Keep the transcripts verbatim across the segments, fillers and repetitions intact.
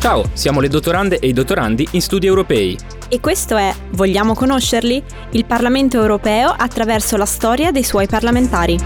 Ciao, siamo le dottorande e i dottorandi in studi europei. E questo è Vogliamo conoscerli? Il Parlamento europeo attraverso la storia dei suoi parlamentari.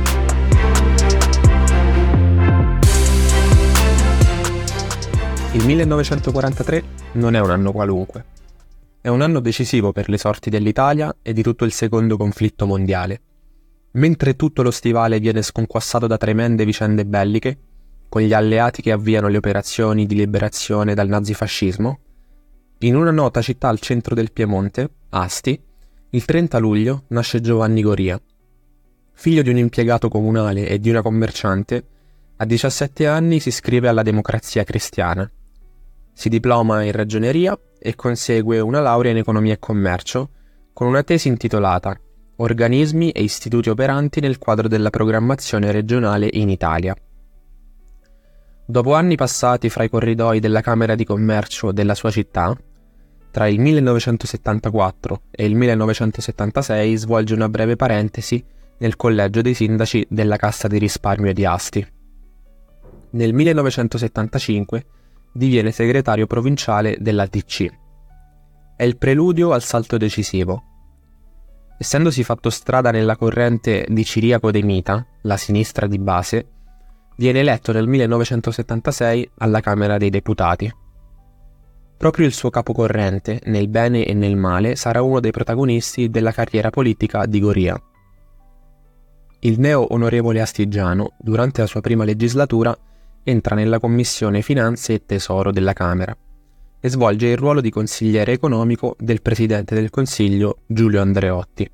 Il millenovecentoquarantatré non è un anno qualunque. È un anno decisivo per le sorti dell'Italia e di tutto il secondo conflitto mondiale. Mentre tutto lo stivale viene sconquassato da tremende vicende belliche, con gli alleati che avviano le operazioni di liberazione dal nazifascismo, in una nota città al centro del Piemonte, Asti, il trenta luglio nasce Giovanni Goria. Figlio di un impiegato comunale e di una commerciante, a diciassette anni si iscrive alla Democrazia Cristiana. Si diploma in ragioneria e consegue una laurea in economia e commercio, con una tesi intitolata Organismi e istituti operanti nel quadro della programmazione regionale in Italia. Dopo anni passati fra i corridoi della Camera di Commercio della sua città, tra il millenovecentosettantaquattro e il millenovecentosettantasei svolge una breve parentesi nel collegio dei sindaci della Cassa di risparmio di Asti. Nel millenovecentosettantacinque diviene segretario provinciale della D C. È il preludio al salto decisivo. Essendosi fatto strada nella corrente di Ciriaco De Mita, la sinistra di base, viene eletto nel millenovecentosettantasei alla Camera dei Deputati. Proprio il suo capocorrente, nel bene e nel male, sarà uno dei protagonisti della carriera politica di Goria. Il neo-onorevole astigiano, durante la sua prima legislatura, entra nella Commissione Finanze e Tesoro della Camera e svolge il ruolo di consigliere economico del Presidente del Consiglio Giulio Andreotti.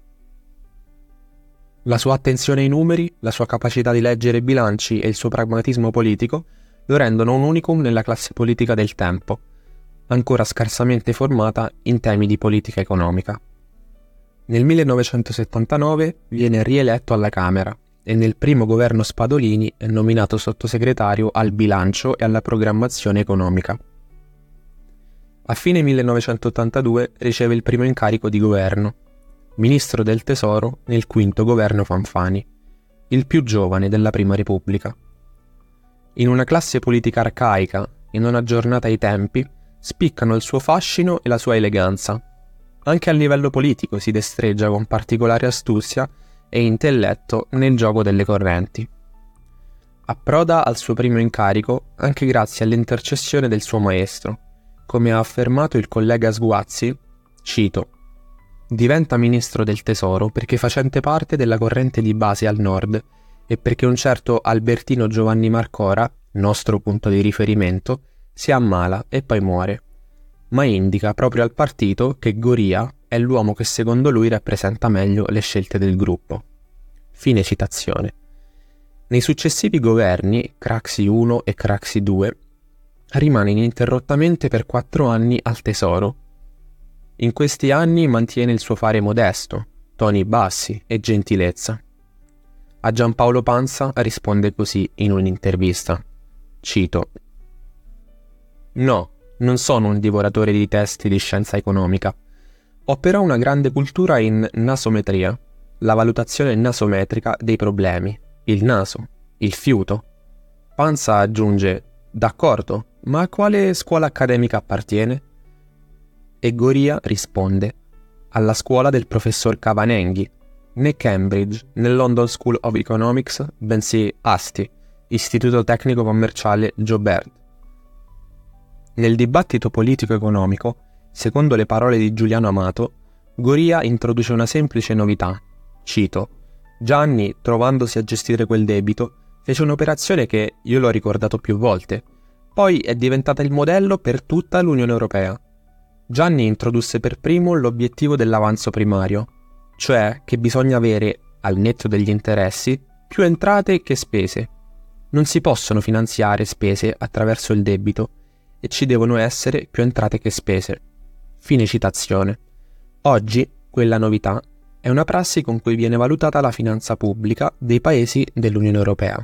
La sua attenzione ai numeri, la sua capacità di leggere bilanci e il suo pragmatismo politico lo rendono un unicum nella classe politica del tempo, ancora scarsamente formata in temi di politica economica. Nel millenovecentosettantanove viene rieletto alla Camera e nel primo governo Spadolini è nominato sottosegretario al bilancio e alla programmazione economica. A fine millenovecentottantadue riceve il primo incarico di governo, ministro del Tesoro nel quinto governo Fanfani, il più giovane della Prima Repubblica. In una classe politica arcaica e non aggiornata ai tempi, spiccano il suo fascino e la sua eleganza. Anche a livello politico si destreggia con particolare astuzia e intelletto nel gioco delle correnti. Approda al suo primo incarico anche grazie all'intercessione del suo maestro, come ha affermato il collega Sguazzi, cito: diventa ministro del Tesoro perché facente parte della corrente di base al nord e perché un certo Albertino Giovanni Marcora, nostro punto di riferimento, si ammala e poi muore, ma indica proprio al partito che Goria è l'uomo che secondo lui rappresenta meglio le scelte del gruppo. Fine citazione. Nei successivi governi, Craxi uno e Craxi due, rimane ininterrottamente per quattro anni al Tesoro. In questi anni mantiene il suo fare modesto, toni bassi e gentilezza. A Giampaolo Pansa risponde così in un'intervista, cito: «No, non sono un divoratore di testi di scienza economica. Ho però una grande cultura in nasometria, la valutazione nasometrica dei problemi, il naso, il fiuto». Pansa aggiunge: «D'accordo, ma a quale scuola accademica appartiene?» E Goria risponde: alla scuola del professor Cavanenghi, né Cambridge, né London School of Economics, bensì Asti, Istituto Tecnico Commerciale Joubert. Nel dibattito politico-economico, secondo le parole di Giuliano Amato, Goria introduce una semplice novità, cito: «Gianni, trovandosi a gestire quel debito, fece un'operazione che io l'ho ricordato più volte, poi è diventata il modello per tutta l'Unione Europea. Gianni introdusse per primo l'obiettivo dell'avanzo primario, cioè che bisogna avere, al netto degli interessi, più entrate che spese. Non si possono finanziare spese attraverso il debito e ci devono essere più entrate che spese». Fine citazione. Oggi, quella novità è una prassi con cui viene valutata la finanza pubblica dei paesi dell'Unione Europea.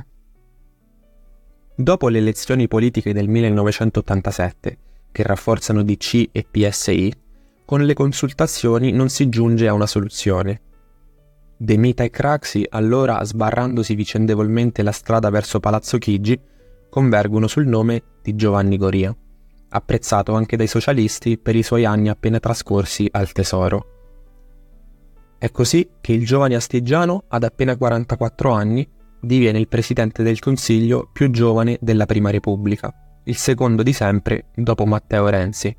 Dopo le elezioni politiche del millenovecentottantasette, che rafforzano D C e P S I, con le consultazioni non si giunge a una soluzione. De Mita e Craxi, allora sbarrandosi vicendevolmente la strada verso Palazzo Chigi, convergono sul nome di Giovanni Goria, apprezzato anche dai socialisti per i suoi anni appena trascorsi al Tesoro. È così che il giovane Astigiano, ad appena quarantaquattro anni, diviene il presidente del Consiglio più giovane della Prima Repubblica, il secondo di sempre dopo Matteo Renzi.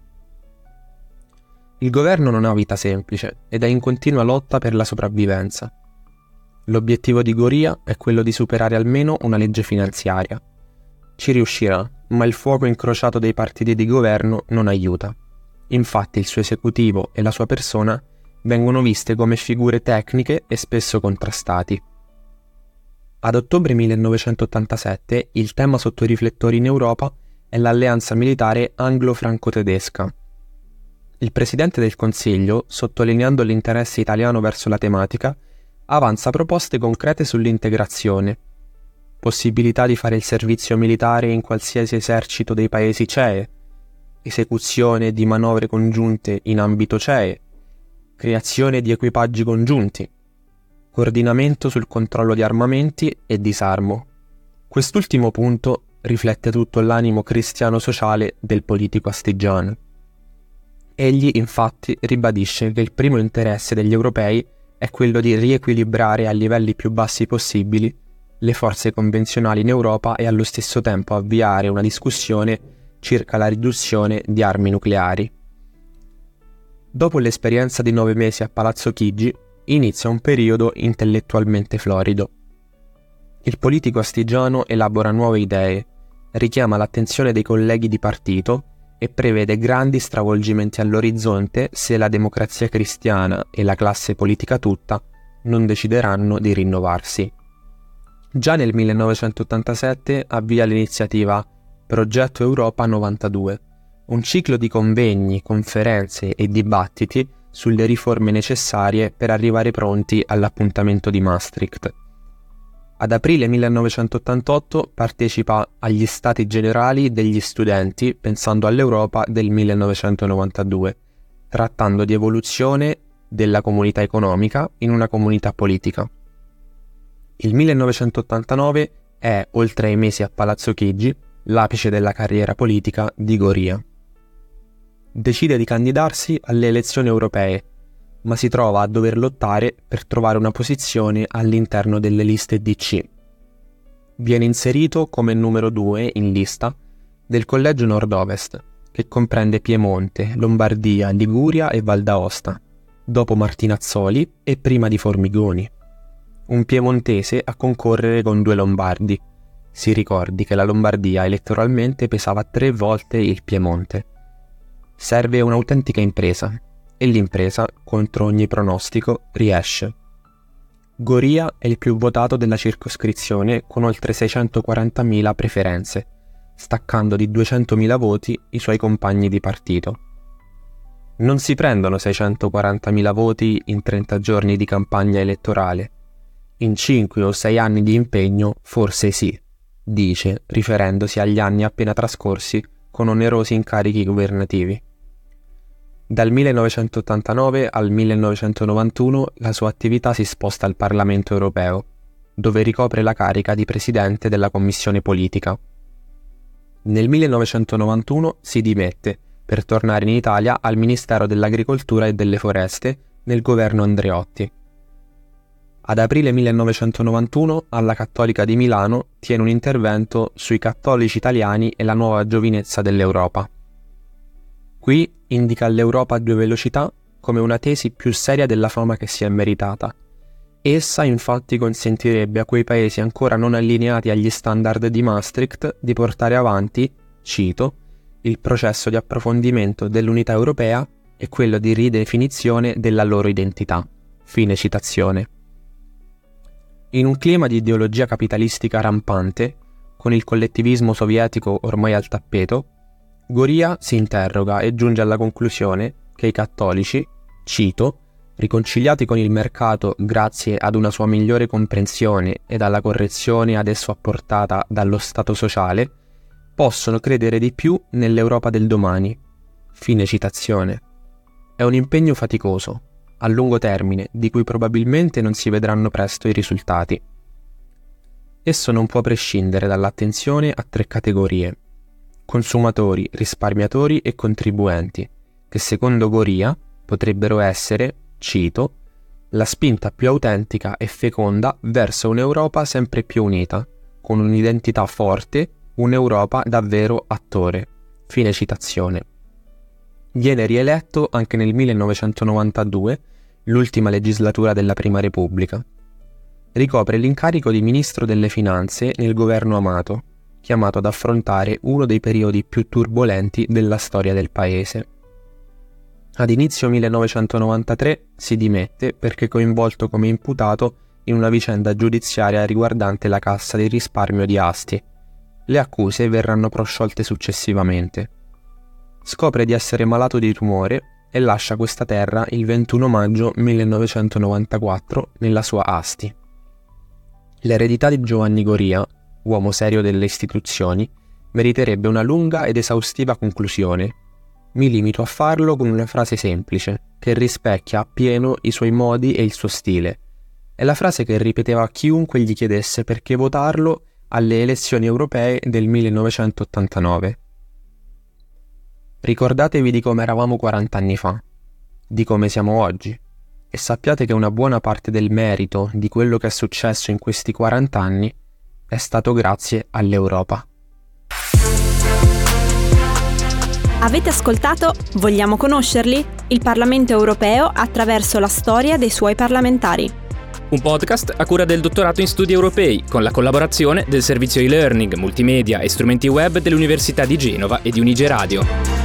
Il governo non ha vita semplice ed è in continua lotta per la sopravvivenza. L'obiettivo di Goria è quello di superare almeno una legge finanziaria. Ci riuscirà, ma il fuoco incrociato dei partiti di governo non aiuta. Infatti il suo esecutivo e la sua persona vengono viste come figure tecniche e spesso contrastati. Ad ottobre millenovecentottantasette il tema sotto i riflettori in Europa è l'alleanza militare anglo-franco-tedesca. Il Presidente del Consiglio, sottolineando l'interesse italiano verso la tematica, avanza proposte concrete sull'integrazione, possibilità di fare il servizio militare in qualsiasi esercito dei paesi C E E, esecuzione di manovre congiunte in ambito C E E, creazione di equipaggi congiunti, coordinamento sul controllo di armamenti e disarmo. Quest'ultimo punto riflette tutto l'animo cristiano-sociale del politico astigiano. Egli, infatti, ribadisce che il primo interesse degli europei è quello di riequilibrare a livelli più bassi possibili le forze convenzionali in Europa e allo stesso tempo avviare una discussione circa la riduzione di armi nucleari. Dopo l'esperienza di nove mesi a Palazzo Chigi, inizia un periodo intellettualmente florido. Il politico astigiano elabora nuove idee, richiama l'attenzione dei colleghi di partito e prevede grandi stravolgimenti all'orizzonte se la democrazia cristiana e la classe politica tutta non decideranno di rinnovarsi. Già nel millenovecentottantasette avvia l'iniziativa Progetto Europa novantadue, un ciclo di convegni, conferenze e dibattiti sulle riforme necessarie per arrivare pronti all'appuntamento di Maastricht. Ad aprile millenovecentottantotto partecipa agli Stati Generali degli Studenti pensando all'Europa del millenovecentonovantadue, trattando di evoluzione della comunità economica in una comunità politica. Il millenovecentottantanove è, oltre ai mesi a Palazzo Chigi, l'apice della carriera politica di Goria. Decide di candidarsi alle elezioni europee, ma si trova a dover lottare per trovare una posizione all'interno delle liste D C. Viene inserito come numero due in lista del Collegio Nord-Ovest, che comprende Piemonte, Lombardia, Liguria e Val d'Aosta, dopo Martinazzoli e prima di Formigoni. Un piemontese a concorrere con due lombardi. Si ricordi che la Lombardia elettoralmente pesava tre volte il Piemonte. Serve un'autentica impresa, e l'impresa, contro ogni pronostico, riesce. Goria è il più votato della circoscrizione con oltre seicentoquarantamila preferenze, staccando di duecentomila voti i suoi compagni di partito. Non si prendono seicentoquarantamila voti in trenta giorni di campagna elettorale. In cinque o sei anni di impegno forse sì, dice, riferendosi agli anni appena trascorsi con onerosi incarichi governativi. Dal millenovecentottantanove al millenovecentonovantuno la sua attività si sposta al Parlamento europeo, dove ricopre la carica di presidente della Commissione Politica. Nel millenovecentonovantuno si dimette per tornare in Italia al Ministero dell'Agricoltura e delle Foreste nel governo Andreotti. Ad aprile millenovecentonovantuno alla Cattolica di Milano tiene un intervento sui cattolici italiani e la nuova giovinezza dell'Europa. Qui indica l'Europa a due velocità come una tesi più seria della fama che si è meritata. Essa infatti consentirebbe a quei paesi ancora non allineati agli standard di Maastricht di portare avanti, cito, il processo di approfondimento dell'unità europea e quello di ridefinizione della loro identità. Fine citazione. In un clima di ideologia capitalistica rampante, con il collettivismo sovietico ormai al tappeto, Goria si interroga e giunge alla conclusione che i cattolici, cito, riconciliati con il mercato grazie ad una sua migliore comprensione e alla correzione ad esso apportata dallo Stato sociale, possono credere di più nell'Europa del domani. Fine citazione. È un impegno faticoso, a lungo termine, di cui probabilmente non si vedranno presto i risultati. Esso non può prescindere dall'attenzione a tre categorie: consumatori, risparmiatori e contribuenti, che secondo Goria potrebbero essere, cito, la spinta più autentica e feconda verso un'Europa sempre più unita, con un'identità forte, un'Europa davvero attore. Fine citazione. Viene rieletto anche nel millenovecentonovantadue, l'ultima legislatura della Prima Repubblica. Ricopre l'incarico di Ministro delle Finanze nel governo Amato, chiamato ad affrontare uno dei periodi più turbolenti della storia del paese. Ad inizio millenovecentonovantatré si dimette perché coinvolto come imputato in una vicenda giudiziaria riguardante la Cassa di risparmio di Asti. Le accuse verranno prosciolte successivamente. Scopre di essere malato di tumore e lascia questa terra il ventuno maggio millenovecentonovantaquattro nella sua Asti. L'eredità di Giovanni Goria, uomo serio delle istituzioni, meriterebbe una lunga ed esaustiva conclusione. Mi limito a farlo con una frase semplice, che rispecchia appieno i suoi modi e il suo stile. È la frase che ripeteva a chiunque gli chiedesse perché votarlo alle elezioni europee del millenovecentottantanove. Ricordatevi di come eravamo quaranta anni fa, di come siamo oggi, e sappiate che una buona parte del merito di quello che è successo in questi quaranta anni è stato grazie all'Europa. Avete ascoltato Vogliamo conoscerli? Il Parlamento europeo attraverso la storia dei suoi parlamentari. Un podcast a cura del dottorato in studi europei, con la collaborazione del servizio e-learning, multimedia e strumenti web dell'Università di Genova e di Unige Radio.